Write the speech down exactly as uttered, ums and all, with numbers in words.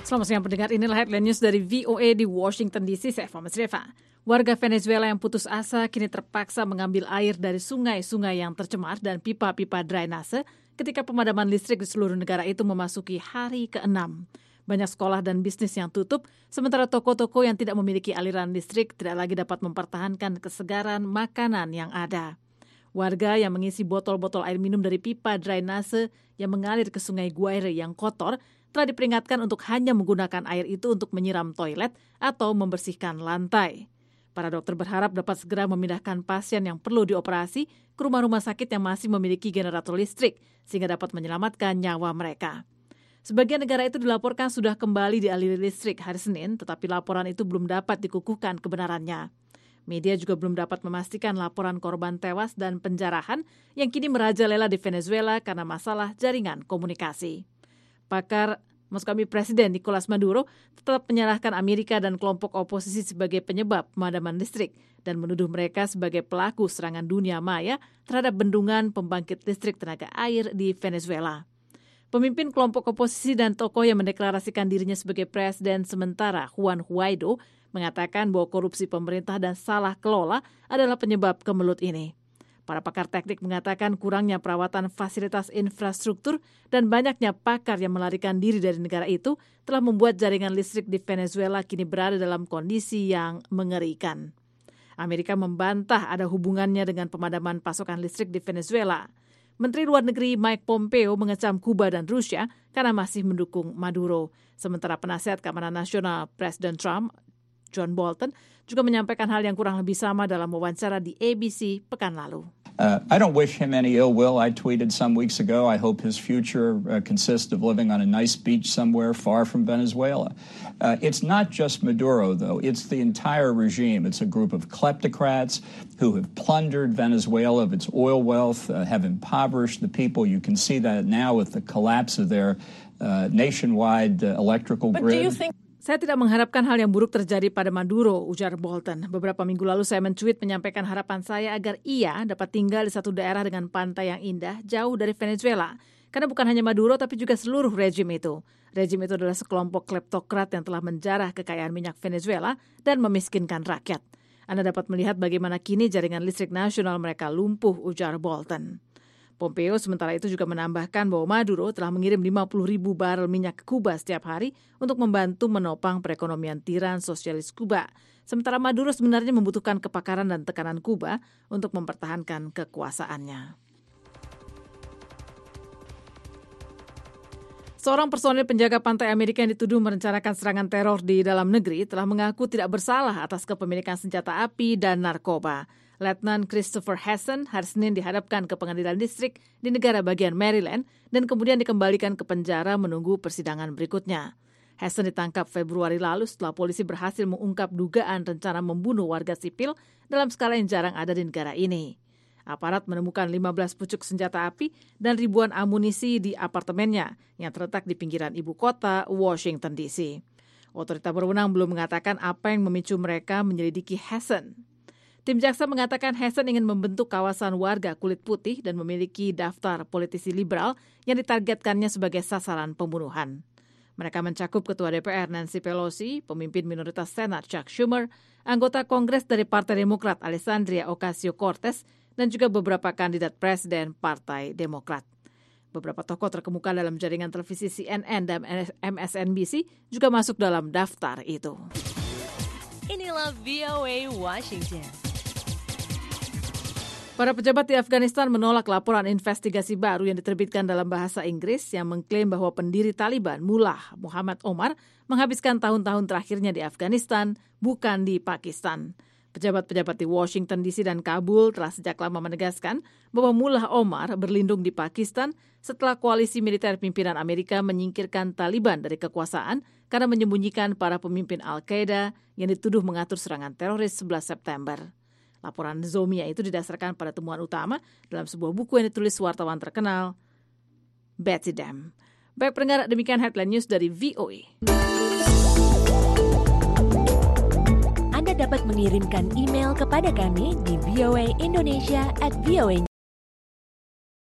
Selamat siang pendengar, inilah headline news dari V O A di Washington D C. Saya Fama Sreva. Warga Venezuela yang putus asa kini terpaksa mengambil air dari sungai-sungai yang tercemar dan pipa-pipa drainase ketika pemadaman listrik di seluruh negara itu memasuki hari keenam. Banyak sekolah dan bisnis yang tutup, sementara toko-toko yang tidak memiliki aliran listrik tidak lagi dapat mempertahankan kesegaran makanan yang ada. Warga yang mengisi botol-botol air minum dari pipa drainase yang mengalir ke sungai Guaire yang kotor telah diperingatkan untuk hanya menggunakan air itu untuk menyiram toilet atau membersihkan lantai. Para dokter berharap dapat segera memindahkan pasien yang perlu dioperasi ke rumah-rumah sakit yang masih memiliki generator listrik sehingga dapat menyelamatkan nyawa mereka. Sebagian negara itu dilaporkan sudah kembali dialiri listrik hari Senin, tetapi laporan itu belum dapat dikukuhkan kebenarannya. Media juga belum dapat memastikan laporan korban tewas dan penjarahan yang kini merajalela di Venezuela karena masalah jaringan komunikasi. Pakar, maksud kami Presiden Nicolas Maduro tetap menyalahkan Amerika dan kelompok oposisi sebagai penyebab pemadaman listrik dan menuduh mereka sebagai pelaku serangan dunia maya terhadap bendungan pembangkit listrik tenaga air di Venezuela. Pemimpin kelompok oposisi dan tokoh yang mendeklarasikan dirinya sebagai presiden sementara, Juan Guaido, mengatakan bahwa korupsi pemerintah dan salah kelola adalah penyebab kemelut ini. Para pakar teknik mengatakan kurangnya perawatan fasilitas infrastruktur dan banyaknya pakar yang melarikan diri dari negara itu telah membuat jaringan listrik di Venezuela kini berada dalam kondisi yang mengerikan. Amerika membantah ada hubungannya dengan pemadaman pasokan listrik di Venezuela. Menteri Luar Negeri Mike Pompeo mengecam Kuba dan Rusia karena masih mendukung Maduro. Sementara penasihat keamanan nasional Presiden Trump, John Bolton, juga menyampaikan hal yang kurang lebih sama dalam wawancara di A B C pekan lalu. Uh, I don't wish him any ill will. I tweeted some weeks ago, I hope his future uh, consists of living on a nice beach somewhere far from Venezuela. Uh, it's not just Maduro, though. It's the entire regime. It's a group of kleptocrats who have plundered Venezuela of its oil wealth, uh, have impoverished the people. You can see that now with the collapse of their uh, nationwide uh, electrical But grid. Do you think- Saya tidak mengharapkan hal yang buruk terjadi pada Maduro, ujar Bolton. Beberapa minggu lalu saya men-tweet menyampaikan harapan saya agar ia dapat tinggal di satu daerah dengan pantai yang indah, jauh dari Venezuela. Karena bukan hanya Maduro, tapi juga seluruh rejim itu. Rejim itu adalah sekelompok kleptokrat yang telah menjarah kekayaan minyak Venezuela dan memiskinkan rakyat. Anda dapat melihat bagaimana kini jaringan listrik nasional mereka lumpuh, ujar Bolton. Pompeo sementara itu juga menambahkan bahwa Maduro telah mengirim lima puluh ribu barel minyak ke Kuba setiap hari untuk membantu menopang perekonomian tiran sosialis Kuba. Sementara Maduro sebenarnya membutuhkan kepakaran dan tekanan Kuba untuk mempertahankan kekuasaannya. Seorang personel penjaga pantai Amerika yang dituduh merencanakan serangan teror di dalam negeri telah mengaku tidak bersalah atas kepemilikan senjata api dan narkoba. Letnan Christopher Hasson hari Senin dihadapkan ke pengadilan distrik di negara bagian Maryland dan kemudian dikembalikan ke penjara menunggu persidangan berikutnya. Hasson ditangkap Februari lalu setelah polisi berhasil mengungkap dugaan rencana membunuh warga sipil dalam skala yang jarang ada di negara ini. Aparat menemukan lima belas pucuk senjata api dan ribuan amunisi di apartemennya yang terletak di pinggiran ibu kota Washington D C. Otoritas berwenang belum mengatakan apa yang memicu mereka menyelidiki Hasson. Tim jaksa mengatakan Hasson ingin membentuk kawasan warga kulit putih dan memiliki daftar politisi liberal yang ditargetkannya sebagai sasaran pembunuhan. Mereka mencakup Ketua D P R Nancy Pelosi, pemimpin minoritas Senat Chuck Schumer, anggota Kongres dari Partai Demokrat Alexandria Ocasio-Cortez, dan juga beberapa kandidat presiden Partai Demokrat. Beberapa tokoh terkemuka dalam jaringan televisi C N N dan M S N B C juga masuk dalam daftar itu. Inilah V O A Washington. Para pejabat di Afghanistan menolak laporan investigasi baru yang diterbitkan dalam bahasa Inggris yang mengklaim bahwa pendiri Taliban, Mullah Muhammad Omar, menghabiskan tahun-tahun terakhirnya di Afghanistan, bukan di Pakistan. Pejabat-pejabat di Washington D C dan Kabul telah sejak lama menegaskan bahwa Mullah Omar berlindung di Pakistan setelah koalisi militer pimpinan Amerika menyingkirkan Taliban dari kekuasaan karena menyembunyikan para pemimpin Al-Qaeda yang dituduh mengatur serangan teroris sebelas September. Laporan Zomia itu didasarkan pada temuan utama dalam sebuah buku yang ditulis wartawan terkenal, Betsy Dam. Baik pendengar, demikian headline news dari V O A. Anda dapat mengirimkan email kepada kami di voaindonesia at voa